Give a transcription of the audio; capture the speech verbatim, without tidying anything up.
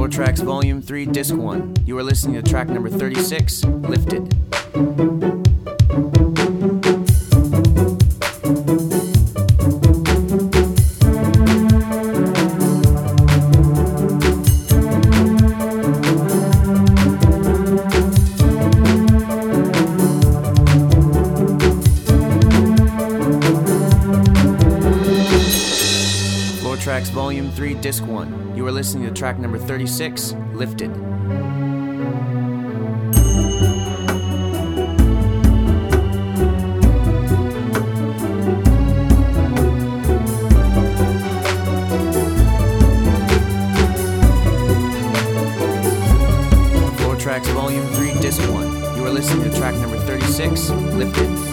Floor Tracks Volume three, Disc one. You are listening to track number thirty-six, Lifted. Tracks Volume three, Disc one. You are listening to track number thirty-six, Lifted. Floor Tracks Volume three, Disc one. You are listening to track number thirty-six, Lifted.